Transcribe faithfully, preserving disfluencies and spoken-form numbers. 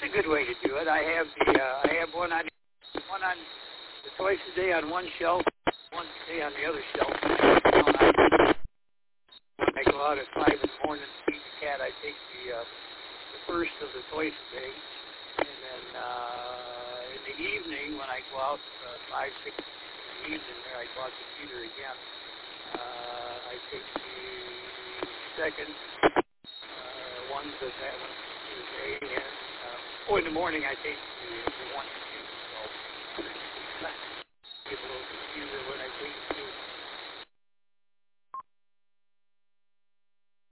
a good way to do it. I have the uh, I have one on one on the twice a day on one shelf, one a day on the other shelf. When I, when I go out at five in the morning to feed the cat, I take the uh, the first of the twice a day, and then uh, in the evening when I go out uh, five six in the evening, there I go out to feed her again. Uh, I take the second uh, ones that have a day, and uh, oh, in the morning I take the, the